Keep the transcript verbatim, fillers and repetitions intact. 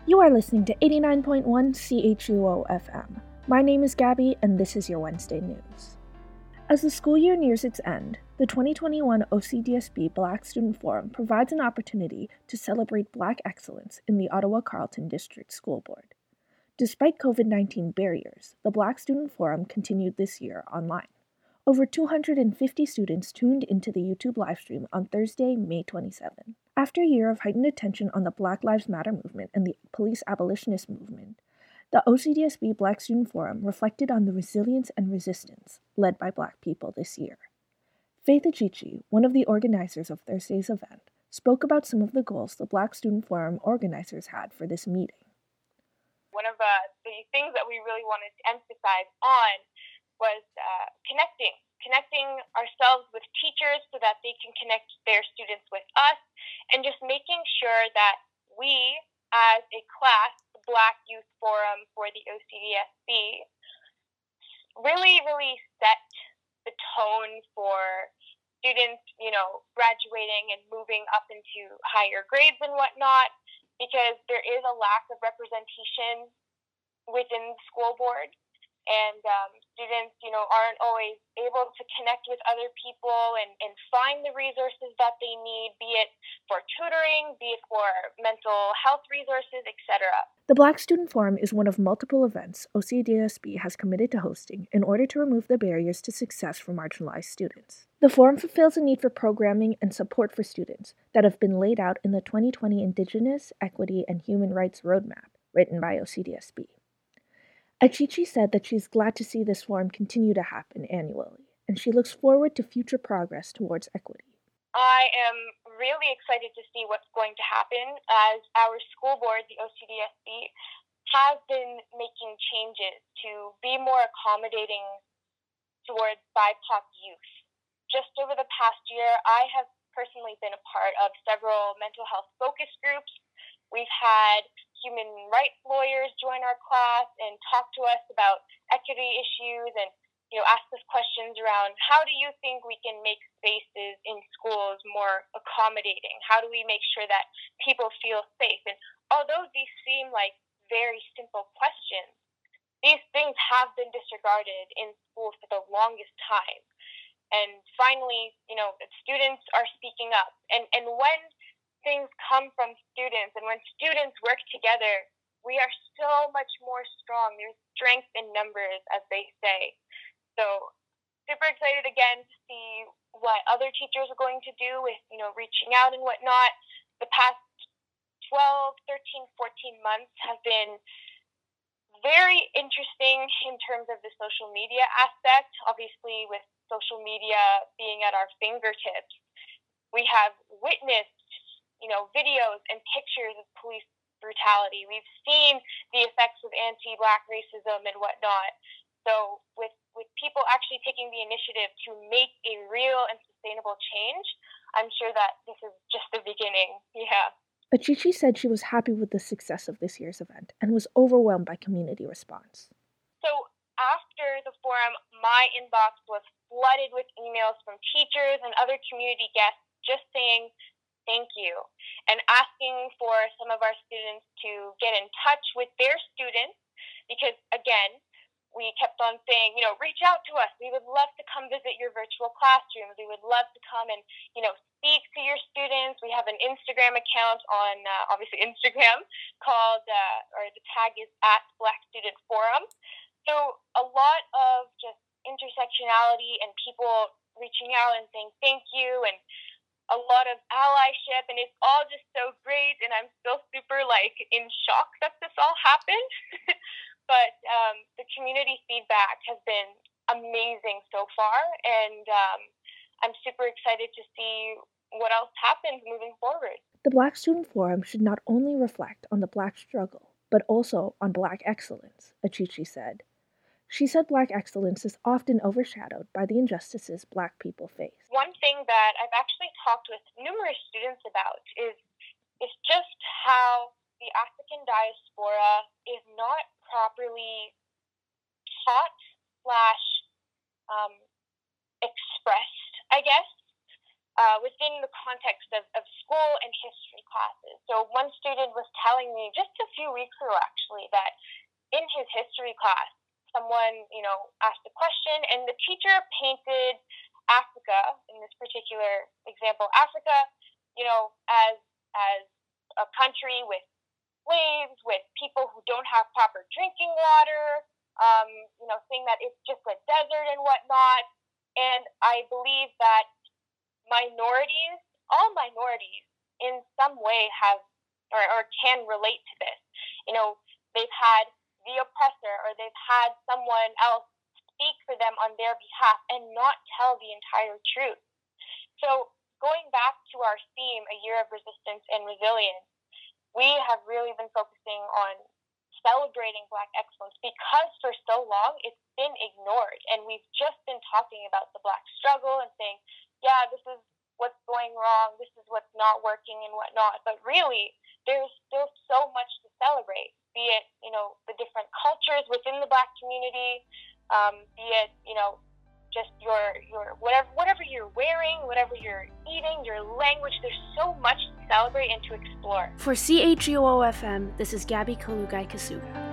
You are listening to eighty-nine point one C H U O F M. My name is Gabby, and this is your Wednesday news. As the school year nears its end, the twenty twenty-one O C D S B Black Student Forum provides an opportunity to celebrate Black excellence in the Ottawa-Carleton District School Board. Despite covid nineteen barriers, the Black Student Forum continued this year online. Over two hundred fifty students tuned into the YouTube livestream on Thursday, May twenty-seventh. After a year of heightened attention on the Black Lives Matter movement and the police abolitionist movement, the O C D S B Black Student Forum reflected on the resilience and resistance led by Black people this year. Faith Achichi, one of the organizers of Thursday's event, spoke about some of the goals the Black Student Forum organizers had for this meeting. One of uh, the things that we really wanted to emphasize on was uh, connecting, connecting ourselves with teachers so that they can connect their students with us, and just making sure that we, as a class, the Black Youth Forum for the O C D S B, really, really set the tone for students, you know, graduating and moving up into higher grades and whatnot, because there is a lack of representation within the school board. And um, students, you know, aren't always able to connect with other people and, and find the resources that they need, be it for tutoring, be it for mental health resources, et cetera. The Black Student Forum is one of multiple events O C D S B has committed to hosting in order to remove the barriers to success for marginalized students. The forum fulfills a need for programming and support for students that have been laid out in the twenty twenty Indigenous, Equity, and Human Rights Roadmap, written by O C D S B. Achichi said that she is glad to see this forum continue to happen annually, and she looks forward to future progress towards equity. I am really excited to see what's going to happen as our school board, the O C D S B, has been making changes to be more accommodating towards B I P O C youth. Just over the past year, I have personally been a part of several mental health focus groups. We've had human rights lawyers join our class and talk to us about equity issues and, you know, ask us questions around how do you think we can make spaces in schools more accommodating? How do we make sure that people feel safe? And although these seem like very simple questions, these things have been disregarded in school for the longest time. And finally, you know, students are speaking up. And, and when things come from students, and when students work together, we are so much more strong. There's strength in numbers, as they say. So super excited again to see what other teachers are going to do with, you know, reaching out and whatnot. The past twelve, thirteen, fourteen months have been very interesting in terms of the social media aspect. Obviously, with social media being at our fingertips, we have witnessed, you know, videos and pictures of police brutality. We've seen the effects of anti-Black racism and whatnot. So with, with people actually taking the initiative to make a real and sustainable change, I'm sure that this is just the beginning. Yeah. Achichi said she was happy with the success of this year's event and was overwhelmed by community response. So after the forum, my inbox was flooded with emails from teachers and other community guests just saying thank you, and asking for some of our students to get in touch with their students, because again, we kept on saying, you know, reach out to us. We would love to come visit your virtual classrooms. We would love to come and, you know, speak to your students. We have an Instagram account on, uh, obviously, Instagram called, uh, or the tag is at Black Student Forum. So a lot of just intersectionality and people reaching out and saying thank you, and a lot of allyship, and it's all just so great, and I'm still super, like, in shock that this all happened. But um, the community feedback has been amazing so far, and um, I'm super excited to see what else happens moving forward. The Black Student Forum should not only reflect on the Black struggle, but also on Black excellence, Achichi said. She said Black excellence is often overshadowed by the injustices Black people face. One thing that I've actually talked with numerous students about is, is just how the African diaspora is not properly taught slash um, expressed, I guess. uh, within the context of, of school and history classes. So one student was telling me just a few weeks ago, actually, that in his history class, someone, you know, asked a question, and the teacher painted Africa, in this particular example, Africa, you know, as as a country with slaves, with people who don't have proper drinking water, um, you know, saying that it's just a desert and whatnot. And I believe that minorities, all minorities, in some way have or, or can relate to this. You know, they've had the oppressor, or they've had someone else speak for them on their behalf and not tell the entire truth. So going back to our theme, A Year of Resistance and Resilience, we have really been focusing on celebrating Black excellence because for so long it's been ignored. And we've just been talking about the Black struggle and saying, yeah, this is what's going wrong, this is what's not working and whatnot. But really, there's still so much to celebrate, be it, you know, the different cultures within the Black community, um, be it, you know, just your your whatever whatever you're wearing, whatever you're eating, your language. There's so much to celebrate and to explore. For C H U O F M, this is Gabby Kalugai Kasuga.